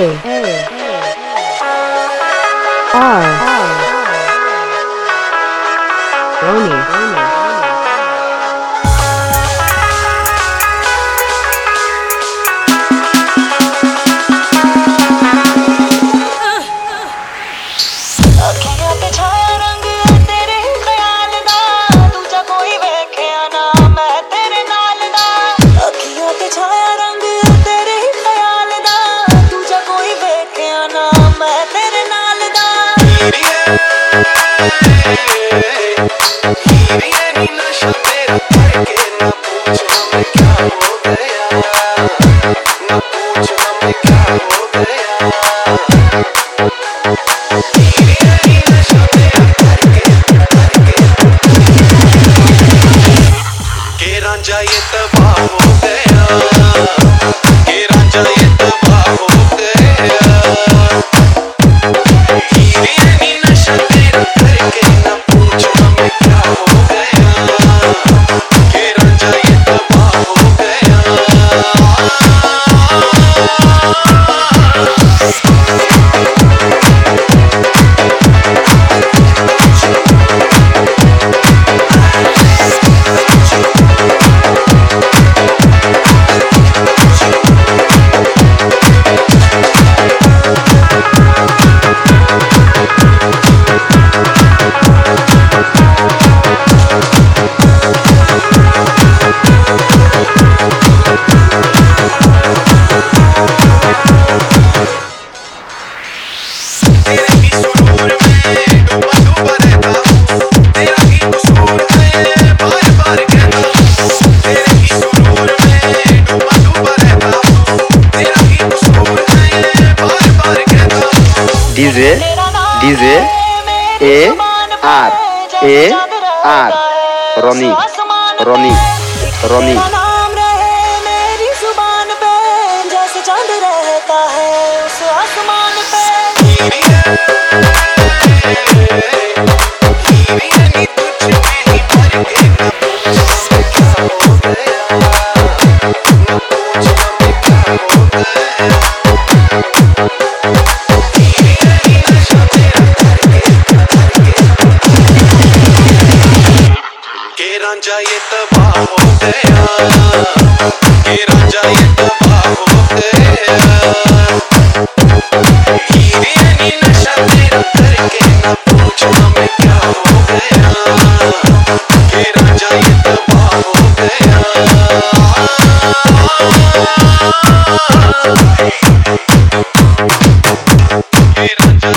Roni. DJ AR Roni नाम रहे मेरी जुबान पे, जैसे चांद रहता है उस आसमान पे। रांझा ये तबाह हो गया, के रांझा ये तबाह हो गया। हीरे नी नशा तेरा करके ना पूछ हमें क्या हो गया, के रांझा ये तबाह हो गया। के रांझा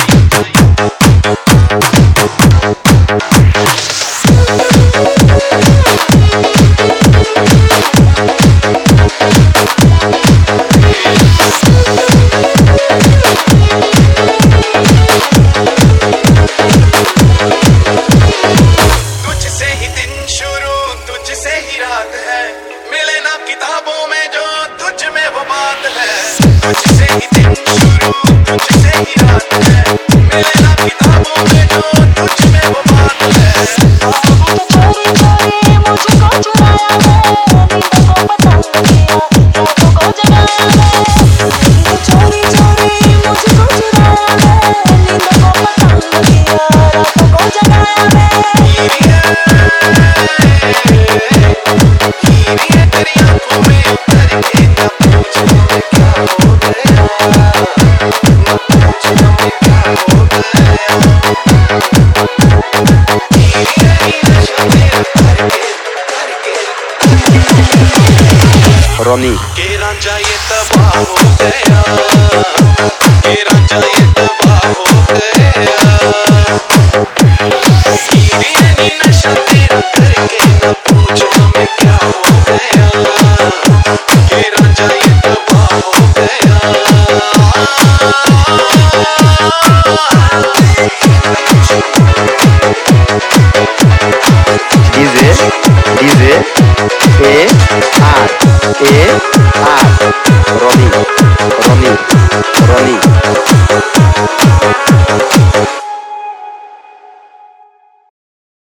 किताबों में जो तुझ में वो बात है, तुझसे ही दिन शुरू तुझसे ही रात है। मिले ना किताबों में जो तुझ में वो बात है। चोरी चोरी मुझको चुराया है, नींदों को पतंग किया, रातों को जगाया है। चोरी चोरी मुझको चुराया है, नींदों को पतंग किया, रातों को जगाया है। Roni के रांझा ये तबाह हो गया, के रांझा ये तबाह हो गया।